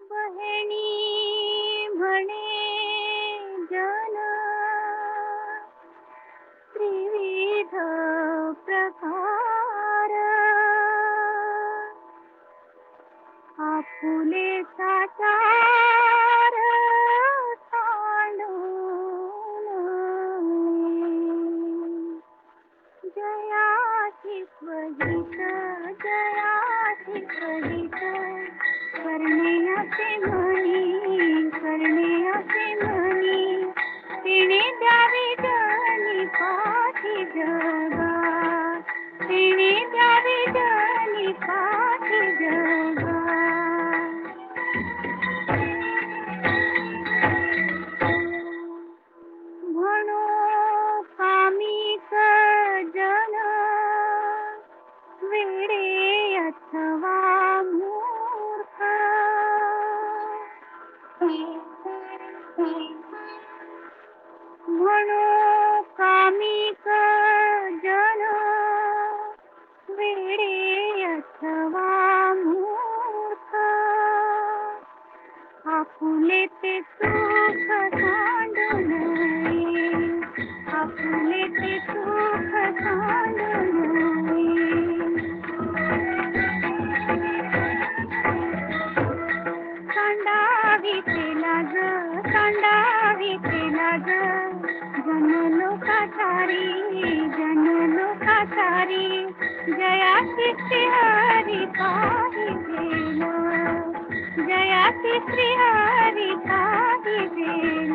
बहिणी म्हणे जन त्रिविध प्रकार आपुलेचा चार सांडून जयाची स्वहित जयाची स्वहित करणे असे म्हणी तिने द्यावी जनी पाठी जगा तिने द्यावी जनी पाठी जगा म्हणो कामिक जन वेडे अथवा मूर्ख म्हणो कामिक जन वेडे अथवा मूर्ख आपुले ते सुख सांडू नये आपुले ते सुख सांडू नये सांडावी ते लाज जन लोकाचारी जयाची श्रीहरी पाहिजेल जयाची श्रीहरी पाहिजेल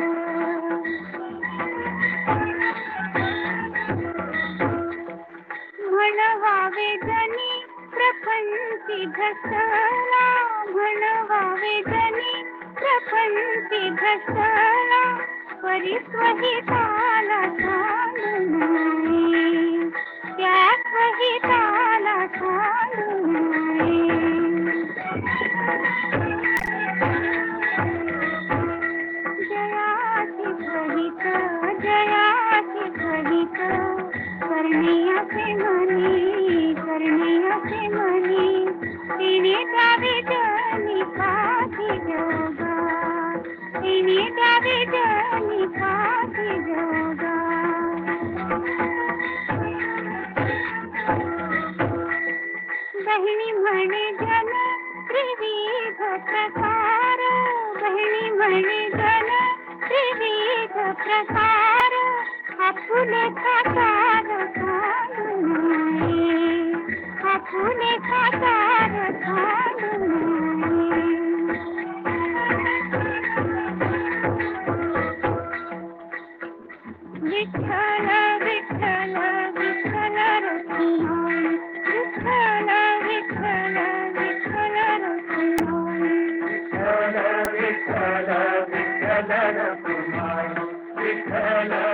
म्हणवावे जनी प्रपंची घसला म्हणवावे जनी प्रपंची घसला परी स्वहिताला सांडू नये त्या स्वहिताला सांडू नये जयाची स्वहित करणे असे म्हणी तिने द्यावी जनी पाठी जगा तिने द्यावी जनी पाठी जगा बहिणी म्हणे जन त्रिविध प्रकार बहिणी म्हणे जन त्रिविध प्रकार आपुले खाकार सांडू नये आपुले खाकार सांडू नये विठ्ठल विठ्ठल विठ्ठल रखुमाई विठ्ठल विठ्ठल विठ्ठल रखुमाई विठ्ठल विठ्ठल विठ्ठल रखुमाई विठ्ठल